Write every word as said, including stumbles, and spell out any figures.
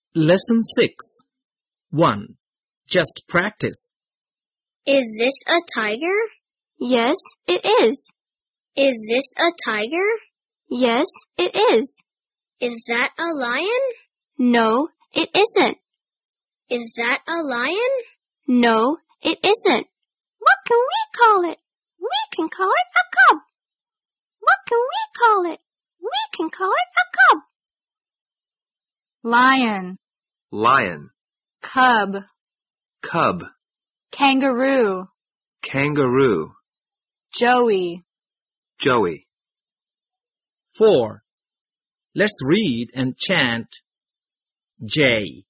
Lesson six. one. Just practice. Is this a tiger? Yes, it is. Is this a tiger? Yes, it is. Is that a lion? No, it isn't. Is that a lion? No, it isn't. What can we call it? We can call it a cub. What can we call it? We can call it a cub. Lion, Lion, cub, cub, kangaroo, kangaroo, joey. joey. four. Let's read and chant J.